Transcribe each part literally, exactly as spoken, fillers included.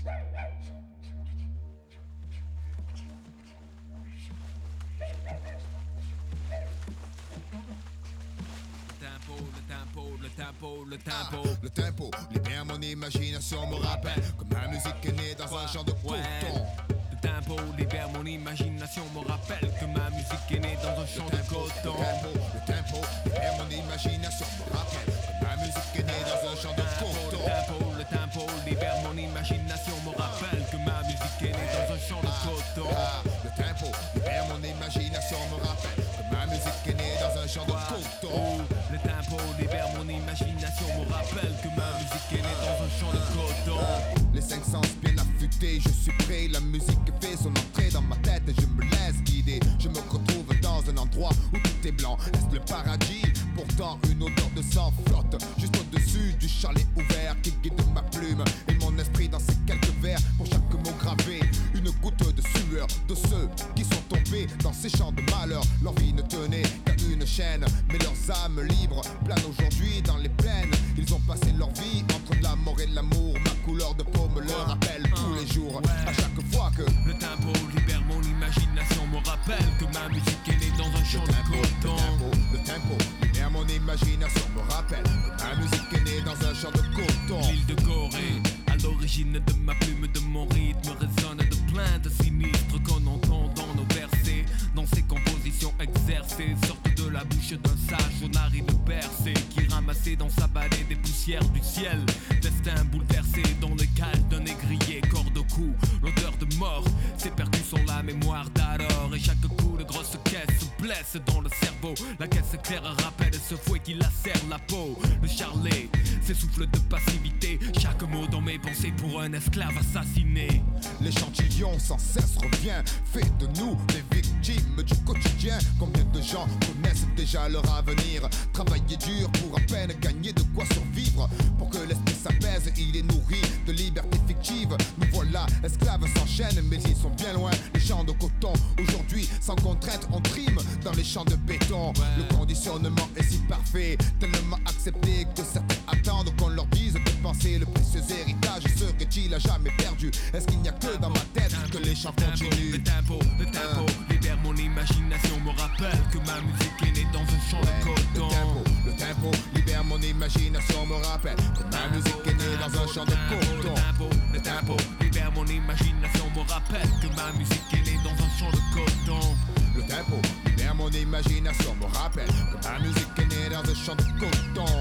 Le tempo, le tempo, ah, le tempo, libère mon imagination, me rappelle que ma musique est née dans un champ de coton. Le tempo, libère mon imagination, me rappelle que ma musique est née dans un champ de coton. Le tempo, le tempo, libère mon imagination, me rappelle que ma musique est née dans un champ de coton. Le tempo, le tempo, libère mon imagination, me rappelle que ma musique est née dans un champ de coton. Le tempo, libère mon imagination, me rappelle que ma musique est née dans un champ de coton. Le tempo libère mon imagination, me rappelle que ma musique est née dans un champ de coton. Les cinq sens bien affûtés, je suis prêt, la musique fait son entrée dans ma tête et je me laisse guider. Je me retrouve dans un endroit où tout est blanc, est-ce le paradis? Pourtant une odeur de sang flotte juste au-dessus du chalet ouvert qui guide ma plume et mon esprit dans ces quelques vers. Pour chaque mot gravé, une goutte de sueur de ceux qui sont tombés dans ces champs de malheur. Leur vie ne tenait qu'à une chaîne, mais leurs âmes libres planent aujourd'hui dans les plaines. Ils ont passé leur vie entre la mort et l'amour. Ma couleur de peau me le rappelle tous les jours. À chaque fois que le tempo libère mon imagination, me rappelle que ma musique est née dans un champ de coton. Le tempo libère mon imagination, me rappelle que ma musique est née dans un champ de coton. L'île de Gorée, à l'origine de ma plume, de mon rythme, résonne de plaintes sinistres qu'on entend dans nos versets. Dans ces compositions exercées, sortent de la bouche d'un sage aux narines percées, qui ramassait dans sa balai des poussières du ciel. Destin bouleversé dans le calme d'un négrier, corps de cou, l'odeur de mort s'épercute sur la mémoire d'alors. Et chaque coup de grosse caisse se blesse dans le cerveau. La caisse claire rappelle ce fouet qui lacère la peau. Le charlet s'essouffle de passivité, chaque mot dans mes pensées pour un esclave assassiné. L'échantillon sans cesse revient, fait de nous des victimes du quotidien. Combien de gens connaissent déjà leur avenir, travailler dur pour à peine gagner de quoi survivre. Pour que l'esprit s'apaise, il est nourri de liberté fictive. Nous voilà, esclaves s'enchaînent, mais ils sont bien loin. Les champs de coton, aujourd'hui, sans contrainte, on trime dans les champs de béton. Le conditionnement est si parfait, tellement accepté que certains attendent qu'on leur dise de penser. Le précieux héritage serait-il à jamais perdu? Est-ce qu'il n'y a que dans ma tête que les chants continuent? Le tempo, le tempo, libère mon imagination, me rappelle que ma musique est née dans un champ de coton. Le tempo, le tempo, libère mon imagination, me rappelle que ma musique est née dans un champ de coton. Le tempo, le tempo, libère mon imagination, me rappelle que ma musique est née dans un champ de coton. Le tempo, libère mon imagination, me rappelle que ma musique est née dans un champ de coton.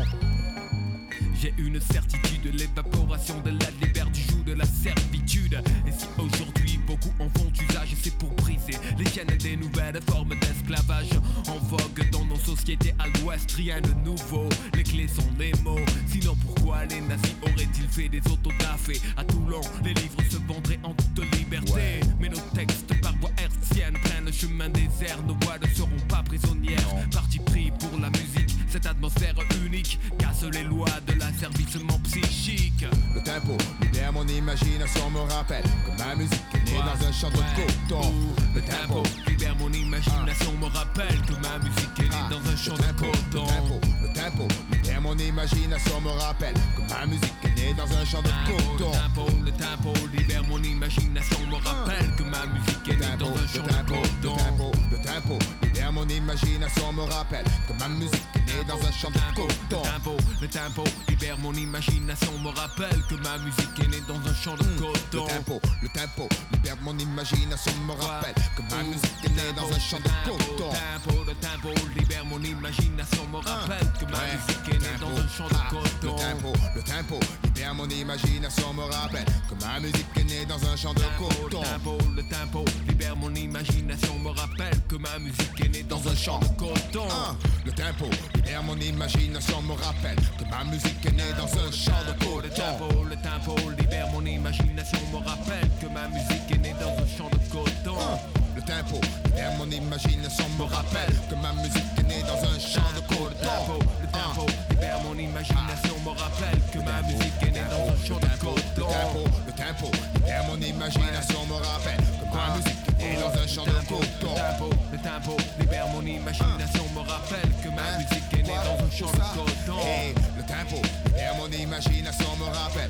J'ai une certitude, l'évaporation de la libère du joug de la servitude. Et si aujourd'hui beaucoup en font usage, c'est pour briser les chaînes des nouvelles formes d'esclavage en vogue dans nos sociétés à l'ouest, rien de nouveau. Les clés sont les mots, sinon pourquoi les nazis auraient-ils fait des autodafés? À Toulon, les livres se vendraient en toute liberté, ouais. Mais nos textes par voie hertzienne prennent le chemin des airs. Nos voix ne seront pas prisonnières, non. Parti pris pour la musique, cette atmosphère unique casse les lois de l'asservissement psychique. Le tempo libère mon imagination, me rappelle que ma musique est née dans un champ de coton. Le tempo libère mon imagination, me rappelle que ma musique est née dans un champ de coton. Le tempo libère mon imagination, me rappelle que ma musique est née dans un champ de coton. Le tempo, le tempo libère mon imagination, me rappelle que ma musique est née dans un champ de coton. Le tempo libère mon imagination, me rappelle que ma musique est née dans un champ de coton. Le tempo, le tempo libère mon imagination, me rappelle que ma musique est née dans un champ de coton. Le tempo, le tempo libère mon imagination, me rappelle que ma musique est née dans un champ de coton. Le tempo, le tempo libère mon imagination, me rappelle que ma musique est née dans un champ de coton. Le tempo, le tempo libère mon imagination, me rappelle que ma musique est née dans un champ de coton. Le tempo, le tempo libère mon imagination, me rappelle que ma musique est née dans un champ de coton. Le tempo libère mon imagination, me rappelle que ma musique est née dans un champ de coton. Le tempo, le tempo libère mon imagination, me rappelle que ma musique est née dans un champ de coton. Le tempo libère mon imagination, me rappelle que ma musique est née dans un champ de coton. Le tempo libère mon imagination, me rappelle que ma musique est née dans un champ de coton. Le tempo libère mon imagination, me rappelle que ma musique est née dans un champ de coton. Le tempo libère mon imagination, me rappelle que ma musique est née dans un champ de coton. Le tempo libère mon imagination, me rappelle